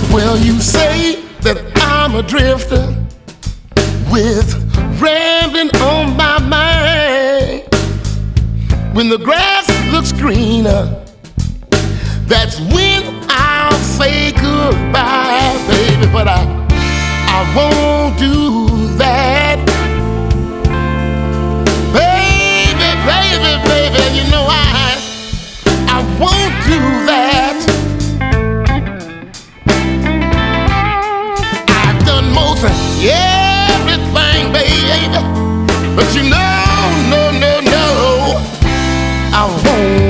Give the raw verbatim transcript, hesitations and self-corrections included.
Well, you say that I'm a drifter with rambling on my mind. When the grass looks greener, that's when I'll say goodbye, baby. But I, I won't do that. Baby, baby, baby, you know I, I won't do that. I've done most everything, baby, but you know, no, no, no, I won't.